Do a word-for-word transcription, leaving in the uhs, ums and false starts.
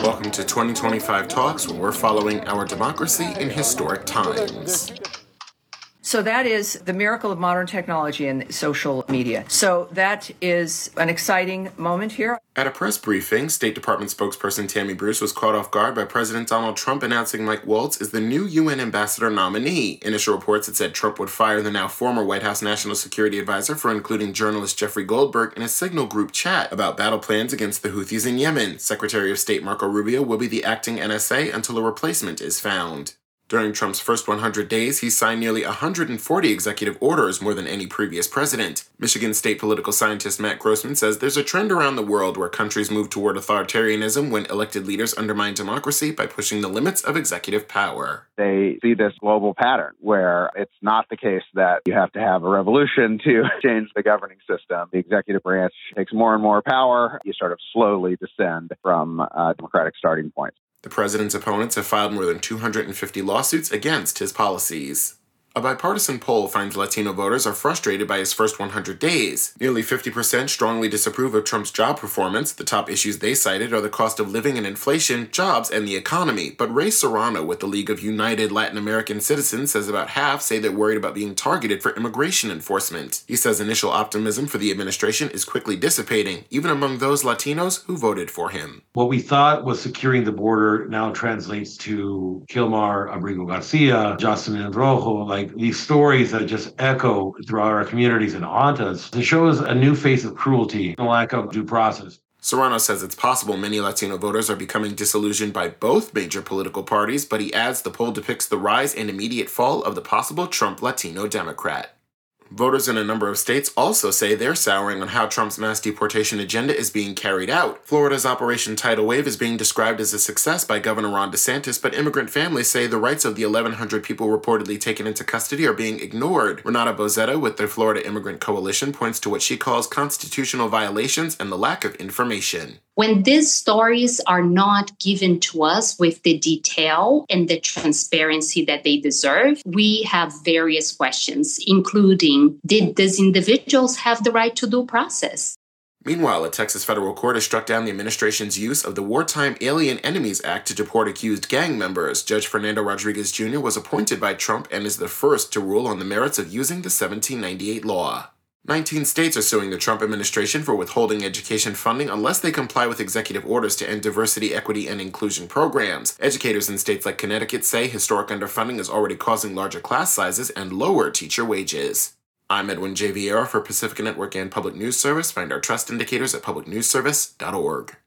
Welcome to twenty twenty-five Talks, where we're following our democracy in historic times. So that is the miracle of modern technology and social media. So that is an exciting moment here. At a press briefing, State Department spokesperson Tammy Bruce was caught off guard by President Donald Trump announcing Mike Waltz as the new U N ambassador nominee. Initial reports had said Trump would fire the now former White House National Security Advisor for including journalist Jeffrey Goldberg in a Signal group chat about battle plans against the Houthis in Yemen. Secretary of State Marco Rubio will be the acting N S A until a replacement is found. During Trump's first one hundred days, he signed nearly one hundred forty executive orders, more than any previous president. Michigan State political scientist Matt Grossman says there's a trend around the world where countries move toward authoritarianism when elected leaders undermine democracy by pushing the limits of executive power. They see this global pattern where it's not the case that you have to have a revolution to change the governing system. The executive branch takes more and more power. You sort of slowly descend from uh, democratic starting points. The president's opponents have filed more than two hundred fifty lawsuits against his policies. A bipartisan poll finds Latino voters are frustrated by his first one hundred days. Nearly fifty percent strongly disapprove of Trump's job performance. The top issues they cited are the cost of living and inflation, jobs, and the economy. But Ray Serrano with the League of United Latin American Citizens says about half say they're worried about being targeted for immigration enforcement. He says initial optimism for the administration is quickly dissipating, even among those Latinos who voted for him. What we thought was securing the border now translates to Kilmar Abrigo Garcia, Jocelyn Rojo, like these stories that just echo throughout our communities and haunt us. It shows a new face of cruelty and a lack of due process. Serrano says it's possible many Latino voters are becoming disillusioned by both major political parties, but he adds the poll depicts the rise and immediate fall of the possible Trump Latino Democrat. Voters in a number of states also say they're souring on how Trump's mass deportation agenda is being carried out. Florida's Operation Tidal Wave is being described as a success by Governor Ron DeSantis, but immigrant families say the rights of the eleven hundred people reportedly taken into custody are being ignored. Renata Bozetta with the Florida Immigrant Coalition points to what she calls constitutional violations and the lack of information. When these stories are not given to us with the detail and the transparency that they deserve, we have various questions, including, did these individuals have the right to due process? Meanwhile, a Texas federal court has struck down the administration's use of the Wartime Alien Enemies Act to deport accused gang members. Judge Fernando Rodriguez Junior was appointed by Trump and is the first to rule on the merits of using the seventeen ninety-eight law. nineteen states are suing the Trump administration for withholding education funding unless they comply with executive orders to end diversity, equity, and inclusion programs. Educators in states like Connecticut say historic underfunding is already causing larger class sizes and lower teacher wages. I'm Edwin J. Vieira for Pacifica Network and Public News Service. Find our trust indicators at public news service dot org.